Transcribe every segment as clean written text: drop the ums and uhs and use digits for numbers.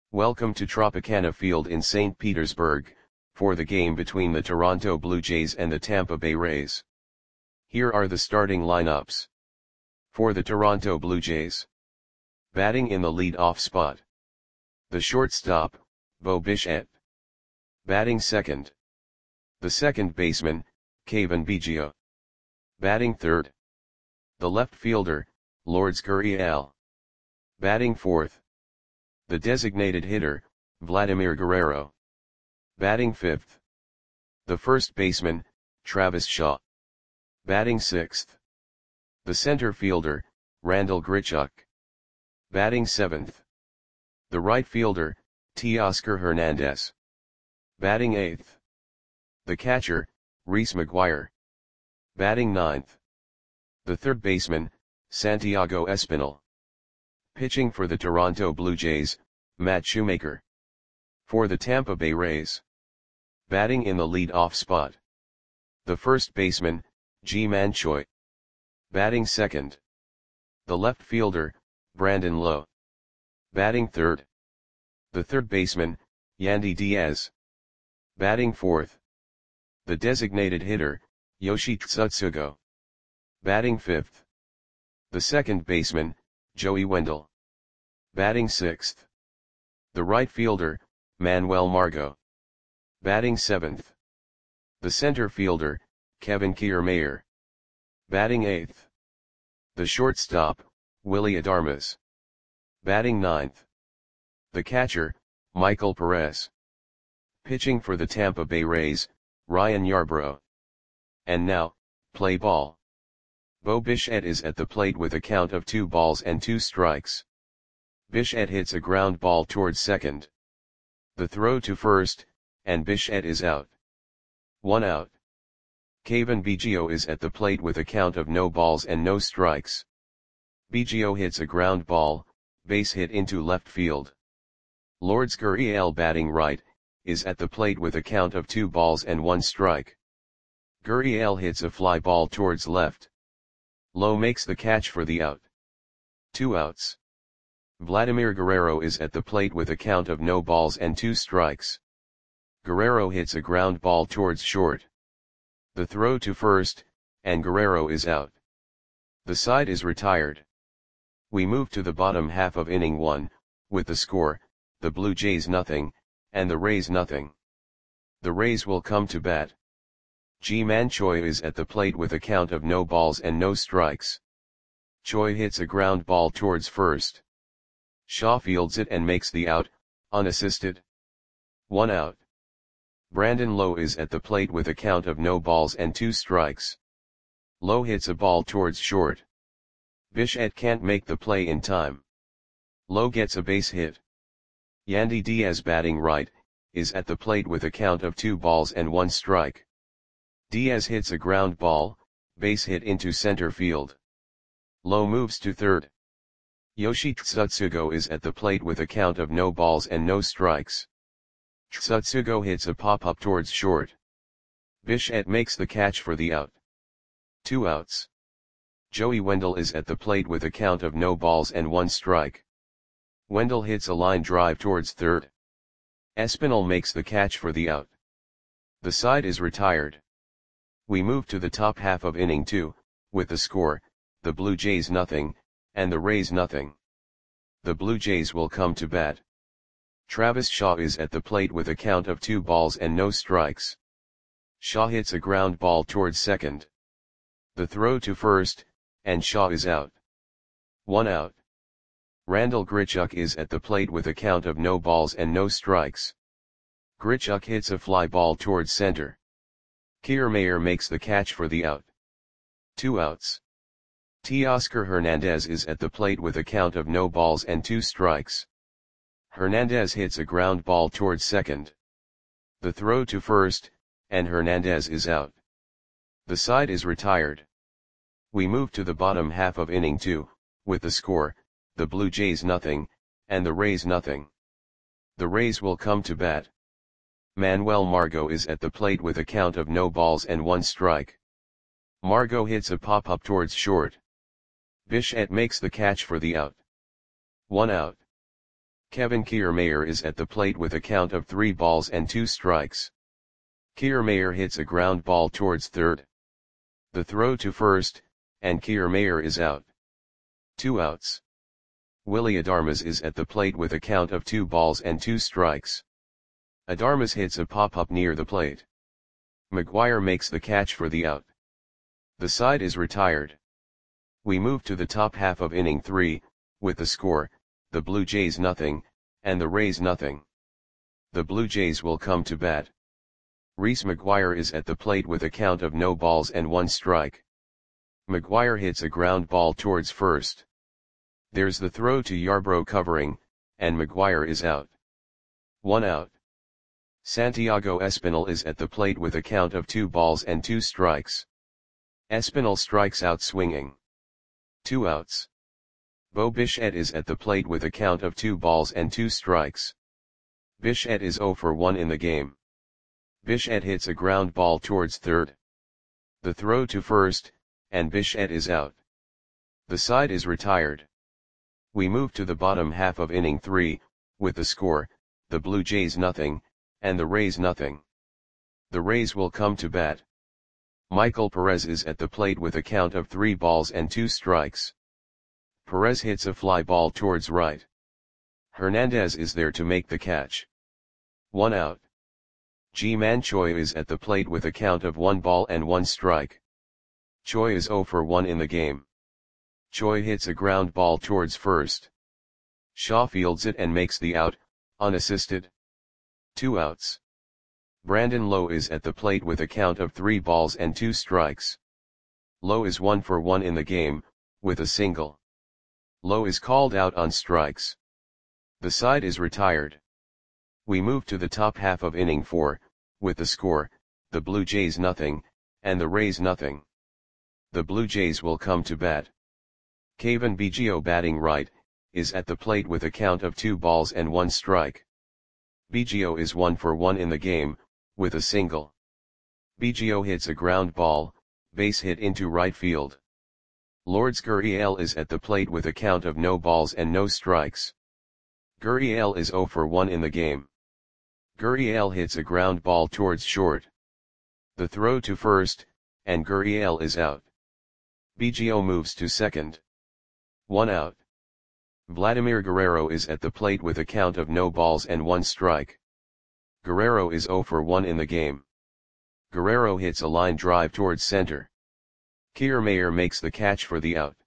Welcome to Tropicana Field in St. Petersburg, for the game between the Toronto Blue Jays and the Tampa Bay Rays. Here are the starting lineups. For the Toronto Blue Jays. Batting in the lead-off spot. The shortstop, Bo Bichette. Batting second. The second baseman, Cavan Biggio. Batting third. The left fielder, Lourdes Gurriel. Batting fourth. The designated hitter, Vladimir Guerrero. Batting fifth. The first baseman, Travis Shaw. Batting sixth. The center fielder, Randal Grichuk. Batting seventh. The right fielder, Teoscar Hernandez. Batting eighth. The catcher, Reese McGuire. Batting ninth. The third baseman, Santiago Espinal. Pitching for the Toronto Blue Jays, Matt Shoemaker. For the Tampa Bay Rays. Batting in the lead-off spot. The first baseman, Ji-Man Choi. Batting second. The left fielder, Brandon Lowe. Batting third. The third baseman, Yandy Diaz. Batting fourth. The designated hitter, Yoshi Tsutsugo. Batting fifth. The second baseman, Joey Wendle. Batting sixth. The right fielder, Manuel Margot. Batting seventh. The center fielder, Kevin Kiermaier. Batting eighth. The shortstop, Willy Adames. Batting ninth. The catcher, Michael Perez. Pitching for the Tampa Bay Rays, Ryan Yarbrough. And now, play ball. Bo Bichette is at the plate with a count of 2-2. Bichette hits a ground ball towards second. The throw to first, and Bichette is out. 1 out. Cavan Biggio is at the plate with a count of no balls and no strikes. Biggio hits a ground ball, base hit into left field. Lourdes Gurriel, batting right, is at the plate with a count of 2-1 strike. Gurriel hits a fly ball towards left. Lowe makes the catch for the out. 2 outs. Vladimir Guerrero is at the plate with a count of no balls and 2 strikes. Guerrero hits a ground ball towards short. The throw to first, and Guerrero is out. The side is retired. We move to the bottom half of inning 1, with the score, the Blue Jays 0, and the Rays 0. The Rays will come to bat. Ji-Man Choi is at the plate with a count of no balls and no strikes. Choi hits a ground ball towards first. Shaw fields it and makes the out, unassisted. 1 out. Brandon Lowe is at the plate with a count of no balls and 2 strikes. Lowe hits a ball towards short. Bichette can't make the play in time. Lowe gets a base hit. Yandy Diaz, batting right, is at the plate with a count of 2-1 strike. Diaz hits a ground ball, base hit into center field. Lowe moves to third. Yoshi Tsutsugo is at the plate with a count of no balls and no strikes. Tsutsugo hits a pop-up towards short. Bichette makes the catch for the out. 2 outs. Joey Wendle is at the plate with a count of no balls and 1 strike. Wendle hits a line drive towards third. Espinal makes the catch for the out. The side is retired. We move to the top half of inning 2, with the score, the Blue Jays 0, and the Rays 0. The Blue Jays will come to bat. Travis Shaw is at the plate with a count of 2 balls and no strikes. Shaw hits a ground ball towards second. The throw to first, and Shaw is out. 1 out. Randal Grichuk is at the plate with a count of no balls and no strikes. Grichuk hits a fly ball towards center. Kiermaier makes the catch for the out. 2 outs. Teoscar Hernandez is at the plate with a count of no balls and 2 strikes. Hernandez hits a ground ball towards second. The throw to first, and Hernandez is out. The side is retired. We move to the bottom half of inning 2, with the score, the Blue Jays 0, and the Rays 0. The Rays will come to bat. Manuel Margot is at the plate with a count of no balls and 1 strike. Margot hits a pop-up towards short. Bichette makes the catch for the out. 1 out. Kevin Kiermaier is at the plate with a count of 3 balls and 2 strikes. Kiermaier hits a ground ball towards third. The throw to first, and Kiermaier is out. 2 outs. Willy Adames is at the plate with a count of 2 balls and 2 strikes. Adames hits a pop-up near the plate. McGuire makes the catch for the out. The side is retired. We move to the top half of inning 3, with the score, the Blue Jays nothing, and the Rays nothing. The Blue Jays will come to bat. Reese McGuire is at the plate with a count of no balls and 1 strike. McGuire hits a ground ball towards first. There's the throw to Yarbrough covering, and McGuire is out. 1 out. Santiago Espinal is at the plate with a count of 2 balls and 2 strikes. Espinal strikes out swinging. 2 outs. Bo Bichette is at the plate with a count of 2 balls and 2 strikes. Bichette is 0 for 1 in the game. Bichette hits a ground ball towards third. The throw to first, and Bichette is out. The side is retired. We move to the bottom half of inning 3, with the score, the Blue Jays nothing, and the Rays nothing. The Rays will come to bat. Michael Perez is at the plate with a count of 3 balls and 2 strikes. Perez hits a fly ball towards right. Hernandez is there to make the catch. 1 out. Ji-Man Choi is at the plate with a count of 1 ball and 1 strike. Choi is 0 for 1 in the game. Choi hits a ground ball towards first. Shaw fields it and makes the out, unassisted. 2 outs. Brandon Lowe is at the plate with a count of 3 balls and 2 strikes. Lowe is 1 for 1 in the game, with a single. Lowe is called out on strikes. The side is retired. We move to the top half of inning 4, with the score, the Blue Jays nothing, and the Rays nothing. The Blue Jays will come to bat. Cavan Biggio batting right, is at the plate with a count of 2 balls and 1 strike. Biggio is 1 for 1 in the game, with a single. Biggio hits a ground ball, base hit into right field. Lourdes Gurriel is at the plate with a count of no balls and no strikes. Gurriel is 0 for 1 in the game. Gurriel hits a ground ball towards short. The throw to first, and Gurriel is out. Biggio moves to second. 1 out. Vladimir Guerrero is at the plate with a count of no balls and 1 strike. Guerrero is 0 for 1 in the game. Guerrero hits a line drive towards center. Kiermaier makes the catch for the out.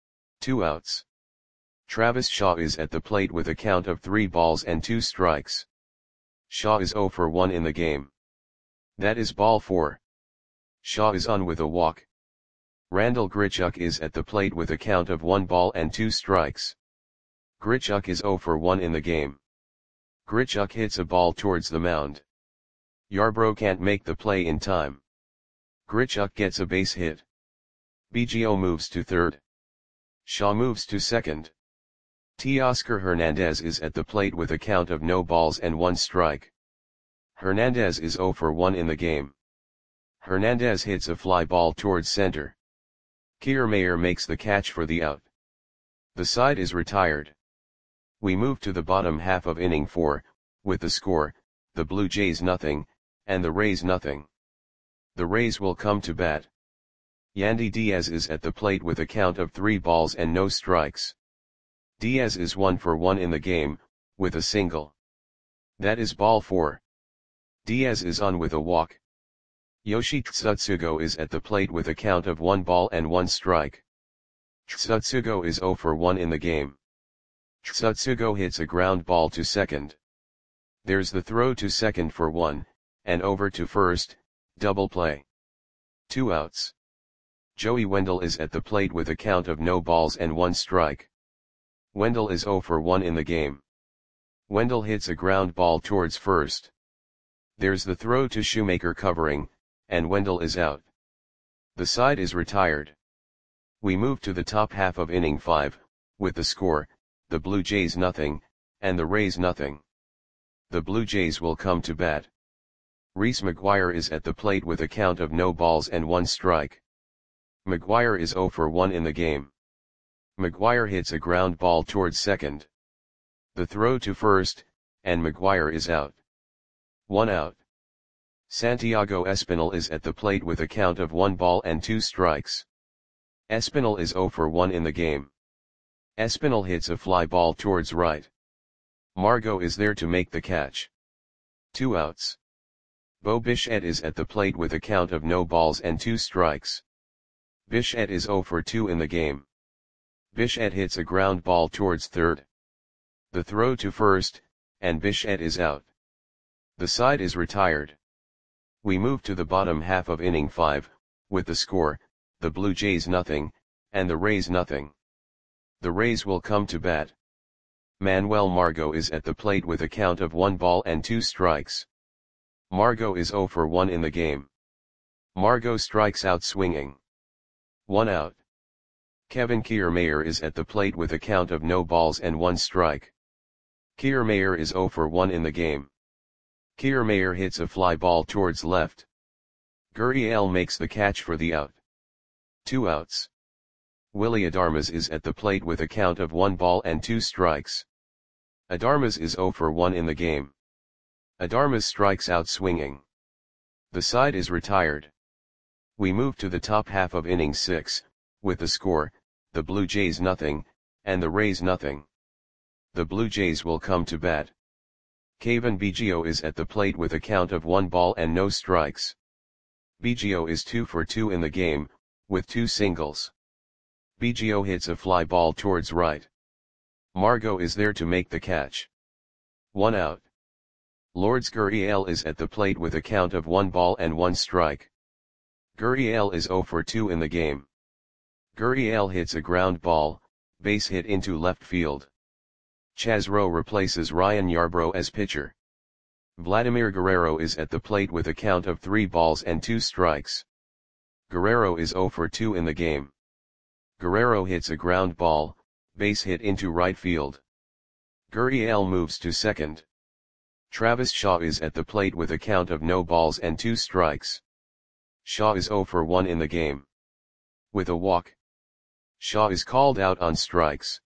2 outs. Travis Shaw is at the plate with a count of 3 balls and 2 strikes. Shaw is 0 for 1 in the game. That is ball 4. Shaw is on with a walk. Randall Grichuk is at the plate with a count of 1 ball and 2 strikes. Grichuk is 0 for 1 in the game. Grichuk hits a ball towards the mound. Yarbrough can't make the play in time. Grichuk gets a base hit. Biggio moves to third. Shaw moves to second. Teoscar Hernandez is at the plate with a count of no balls and 1 strike. Hernandez is 0 for 1 in the game. Hernandez hits a fly ball towards center. Kiermaier makes the catch for the out. The side is retired. We move to the bottom half of inning 4, with the score, the Blue Jays nothing, and the Rays nothing. The Rays will come to bat. Yandy Diaz is at the plate with a count of 3 balls and no strikes. Diaz is 1 for 1 in the game, with a single. That is ball 4. Diaz is on with a walk. Yoshi Tsutsugo is at the plate with a count of 1 ball and 1 strike. Tsutsugo is 0 for 1 in the game. Tsutsugo hits a ground ball to second. There's the throw to second for 1, and over to first, double play. 2 outs. Joey Wendell is at the plate with a count of no balls and 1 strike. Wendell is 0 for 1 in the game. Wendell hits a ground ball towards first. There's the throw to Shoemaker covering, and Wendell is out. The side is retired. We move to the top half of inning 5, with the score, the Blue Jays nothing, and the Rays nothing. The Blue Jays will come to bat. Reese McGuire is at the plate with a count of no balls and 1 strike. McGuire is 0 for 1 in the game. McGuire hits a ground ball towards second. The throw to first, and McGuire is out. 1 out. Santiago Espinal is at the plate with a count of 1 ball and 2 strikes. Espinal is 0 for 1 in the game. Espinal hits a fly ball towards right. Margot is there to make the catch. 2 outs. Bo Bichette is at the plate with a count of no balls and 2 strikes. Bichette is 0 for 2 in the game. Bichette hits a ground ball towards third. The throw to first, and Bichette is out. The side is retired. We move to the bottom half of inning 5, with the score, the Blue Jays 0, and the Rays 0. The Rays will come to bat. Manuel Margot is at the plate with a count of 1 ball and 2 strikes. Margot is 0 for 1 in the game. Margot strikes out swinging. 1 out. Kevin Kiermaier is at the plate with a count of no balls and 1 strike. Kiermaier is 0 for 1 in the game. Kiermaier hits a fly ball towards left. Gurriel makes the catch for the out. 2 outs. Willy Adames is at the plate with a count of 1 ball and 2 strikes. Adames is 0 for 1 in the game. Adames strikes out swinging. The side is retired. We move to the top half of inning 6, with the score, the Blue Jays 0, and the Rays 0. The Blue Jays will come to bat. Cavan Biggio is at the plate with a count of 1 ball and no strikes. Biggio is 2 for 2 in the game, with 2 singles. Biggio hits a fly ball towards right. Margot is there to make the catch. 1 out. Lourdes Gurriel is at the plate with a count of 1 ball and 1 strike. Gurriel is 0 for 2 in the game. Gurriel hits a ground ball, base hit into left field. Chaz Rowe replaces Ryan Yarbrough as pitcher. Vladimir Guerrero is at the plate with a count of 3 balls and 2 strikes. Guerrero is 0 for 2 in the game. Guerrero hits a ground ball, base hit into right field. Gurriel moves to second. Travis Shaw is at the plate with a count of no balls and 2 strikes. Shaw is 0 for 1 in the game. With a walk, Shaw is called out on strikes.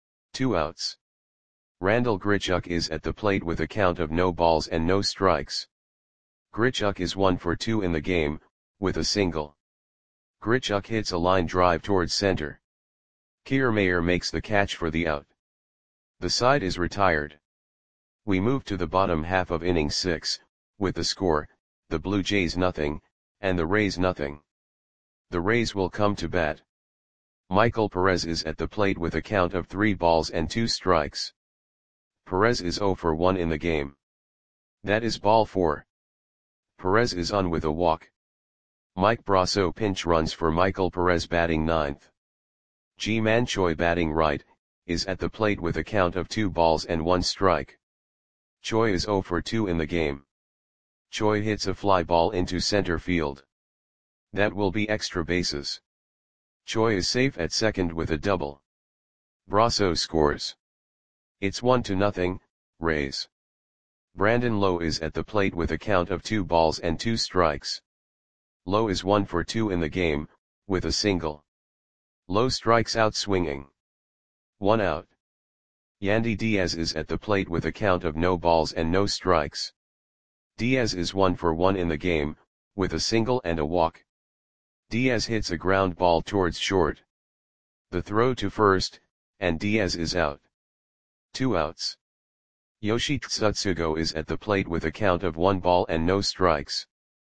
2 outs. Randal Grichuk is at the plate with a count of no balls and no strikes. Grichuk is 1 for 2 in the game, with a single. Grichuk hits a line drive towards center. Kiermaier makes the catch for the out. The side is retired. We move to the bottom half of inning 6, with the score, the Blue Jays 0, and the Rays 0. The Rays will come to bat. Michael Perez is at the plate with a count of 3 balls and 2 strikes. Perez is 0 for 1 in the game. That is ball 4. Perez is on with a walk. Mike Brasso pinch runs for Michael Perez batting 9th. Ji-Man Choi batting right, is at the plate with a count of 2 balls and 1 strike. Choi is 0 for 2 in the game. Choi hits a fly ball into center field. That will be extra bases. Choi is safe at second with a double. Brasso scores. It's 1-0, Rays. Brandon Lowe is at the plate with a count of 2 balls and 2 strikes. Lowe is 1 for 2 in the game, with a single. Lowe strikes out swinging. 1 out. Yandy Diaz is at the plate with a count of no balls and no strikes. Diaz is 1 for 1 in the game, with a single and a walk. Diaz hits a ground ball towards short. The throw to first, and Diaz is out. 2 outs. Yoshi Tsutsugo is at the plate with a count of 1 ball and no strikes.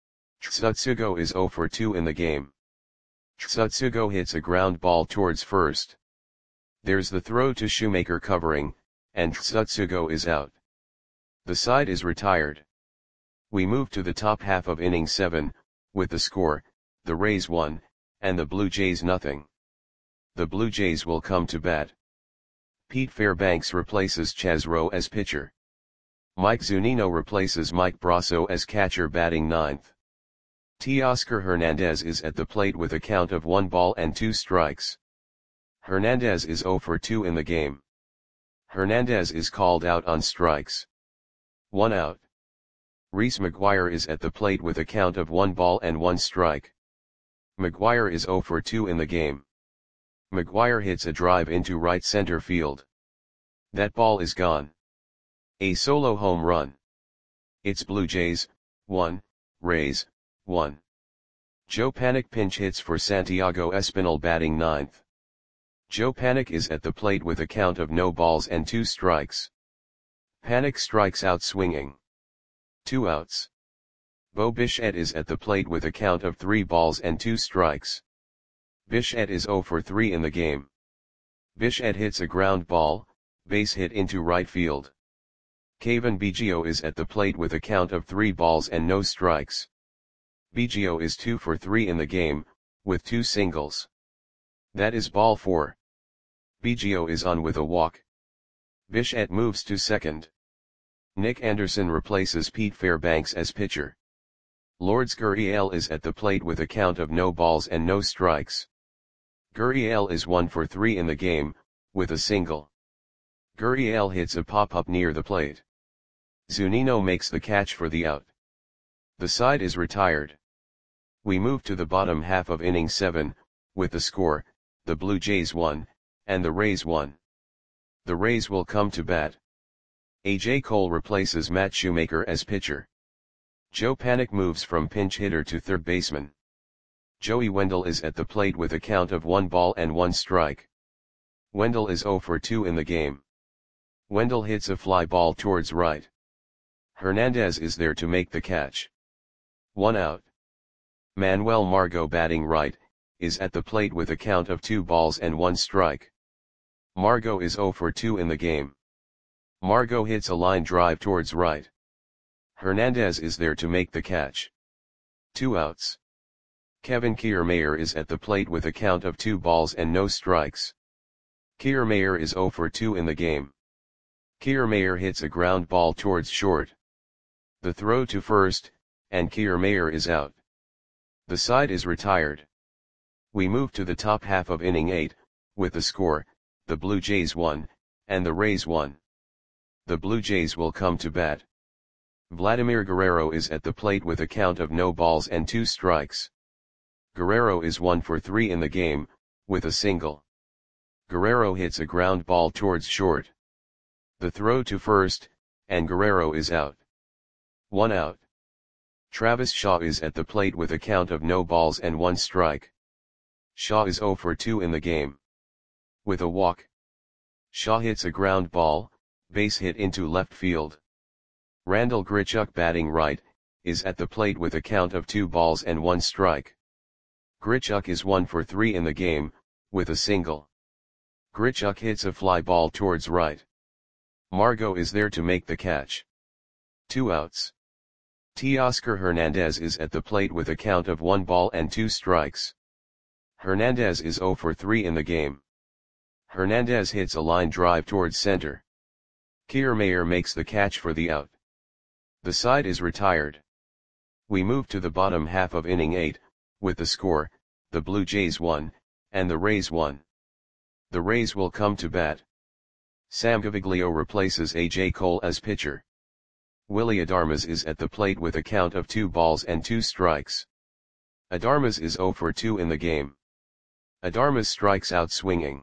Tsutsugo is 0 for 2 in the game. Tsutsugo hits a ground ball towards first. There's the throw to Shoemaker covering, and Tsutsugo is out. The side is retired. We move to the top half of inning 7, with the score, the Rays 1, and the Blue Jays 0. The Blue Jays will come to bat. Pete Fairbanks replaces Chaz Rowe as pitcher. Mike Zunino replaces Mike Brasso as catcher batting 9th. Teoscar Hernandez is at the plate with a count of 1 ball and 2 strikes. Hernandez is 0 for 2 in the game. Hernandez is called out on strikes. 1 out. Reese McGuire is at the plate with a count of 1 ball and 1 strike. McGuire is 0 for 2 in the game. McGuire hits a drive into right center field. That ball is gone. A solo home run. It's Blue Jays, 1, Rays, 1. Joe Panik pinch hits for Santiago Espinal batting ninth. Joe Panik is at the plate with a count of no balls and 2 strikes. Panik strikes out swinging. 2 outs. Bo Bichette is at the plate with a count of 3 balls and 2 strikes. Bichette is 0 for 3 in the game. Bichette hits a ground ball, base hit into right field. Kevin Biggio is at the plate with a count of 3 balls and no strikes. Biggio is 2 for 3 in the game, with 2 singles. That is ball 4. Biggio is on with a walk. Bichette moves to second. Nick Anderson replaces Pete Fairbanks as pitcher. Lourdes Gurriel is at the plate with a count of no balls and no strikes. Gurriel is 1 for 3 in the game, with a single. Gurriel hits a pop-up near the plate. Zunino makes the catch for the out. The side is retired. We move to the bottom half of inning 7, with the score, the Blue Jays 1, and the Rays 1. The Rays will come to bat. A.J. Cole replaces Matt Shoemaker as pitcher. Joe Panik moves from pinch hitter to third baseman. Joey Wendell is at the plate with a count of 1 ball and 1 strike. Wendell is 0 for 2 in the game. Wendell hits a fly ball towards right. Hernandez is there to make the catch. 1 out. Manuel Margot batting right, is at the plate with a count of 2 balls and 1 strike. Margot is 0 for 2 in the game. Margot hits a line drive towards right. Hernandez is there to make the catch. 2 outs. Kevin Kiermaier is at the plate with a count of 2 balls and no strikes. Kiermaier is 0 for 2 in the game. Kiermaier hits a ground ball towards short. The throw to first, and Kiermaier is out. The side is retired. We move to the top half of inning 8, with the score, the Blue Jays 1, and the Rays 1. The Blue Jays will come to bat. Vladimir Guerrero is at the plate with a count of no balls and 2 strikes. Guerrero is 1 for 3 in the game, with a single. Guerrero hits a ground ball towards short. The throw to first, and Guerrero is out. 1 out. Travis Shaw is at the plate with a count of no balls and 1 strike. Shaw is 0 for 2 in the game. With a walk. Shaw hits a ground ball, base hit into left field. Randall Grichuk batting right, is at the plate with a count of 2 balls and 1 strike. Grichuk is 1 for 3 in the game, with a single. Grichuk hits a fly ball towards right. Margot is there to make the catch. 2 outs. Teoscar Hernandez is at the plate with a count of 1 ball and 2 strikes. Hernandez is 0 for 3 in the game. Hernandez hits a line drive towards center. Kiermaier makes the catch for the out. The side is retired. We move to the bottom half of inning 8, with the score, the Blue Jays 1, and the Rays 1. The Rays will come to bat. Sam Gaviglio replaces A.J. Cole as pitcher. Willy Adames is at the plate with a count of 2 balls and 2 strikes. Adames is 0 for 2 in the game. Adames strikes out swinging.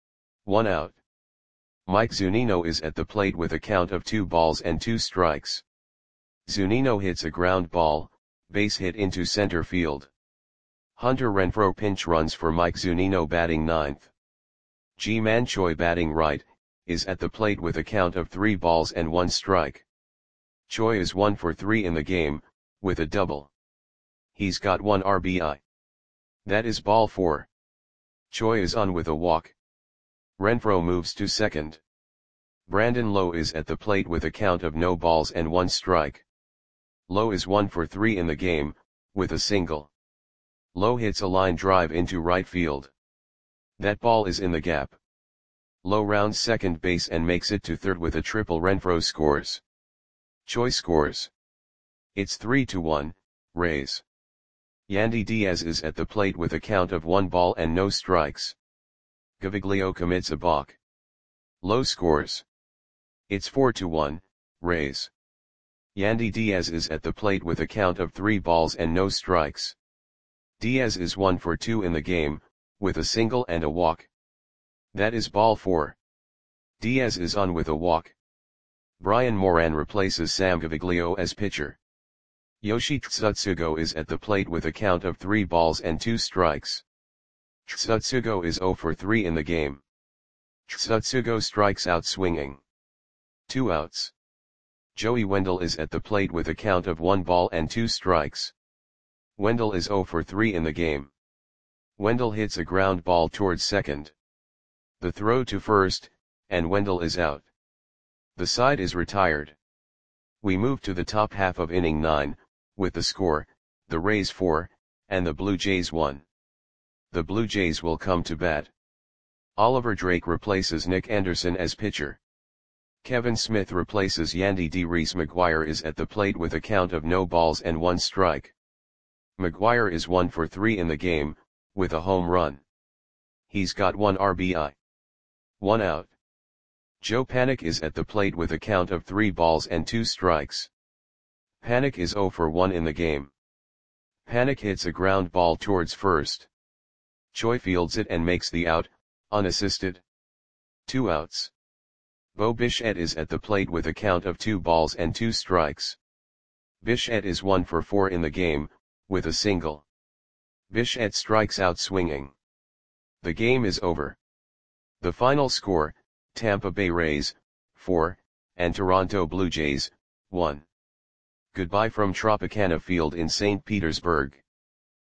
1 out. Mike Zunino is at the plate with a count of 2 balls and 2 strikes. Zunino hits a ground ball, base hit into center field. Hunter Renfroe pinch runs for Mike Zunino batting ninth. Ji-Man Choi batting right, is at the plate with a count of 3 balls and 1 strike. Choi is 1 for 3 in the game, with a double. He's got 1 RBI. That is ball 4. Choi is on with a walk. Renfroe moves to second. Brandon Lowe is at the plate with a count of no balls and 1 strike. Lowe is 1 for 3 in the game, with a single. Lowe hits a line drive into right field. That ball is in the gap. Lowe rounds second base and makes it to third with a triple. Renfroe scores. Choi scores. It's 3-1, Rays. Yandy Diaz is at the plate with a count of 1 ball and no strikes. Gaviglio commits a balk. Lowe scores. It's 4-1, Rays. Yandy Diaz is at the plate with a count of 3 balls and no strikes. Diaz is 1 for 2 in the game, with a single and a walk. That is ball 4. Diaz is on with a walk. Brian Moran replaces Sam Gaviglio as pitcher. Yoshi Tsutsugo is at the plate with a count of 3 balls and 2 strikes. Tsutsugo is 0 for 3 in the game. Tsutsugo strikes out swinging. 2 outs. Joey Wendell is at the plate with a count of 1 ball and 2 strikes. Wendell is 0 for 3 in the game. Wendell hits a ground ball towards second. The throw to first, and Wendell is out. The side is retired. We move to the top half of inning 9, with the score, the Rays 4, and the Blue Jays 1. The Blue Jays will come to bat. Oliver Drake replaces Nick Anderson as pitcher. Kevin Smith replaces Yandy D. Reese. McGuire is at the plate with a count of no balls and 1 strike. McGuire is 1 for 3 in the game, with a home run. He's got 1 RBI. 1 out. Joe Panik is at the plate with a count of 3 balls and 2 strikes. Panik is 0 for 1 in the game. Panik hits a ground ball towards first. Choi fields it and makes the out, unassisted. 2 outs. Bo Bichette is at the plate with a count of 2 balls and 2 strikes. Bichette is 1 for 4 in the game, with a single. Bichette strikes out swinging. The game is over. The final score, Tampa Bay Rays, 4, and Toronto Blue Jays, 1. Goodbye from Tropicana Field in St. Petersburg.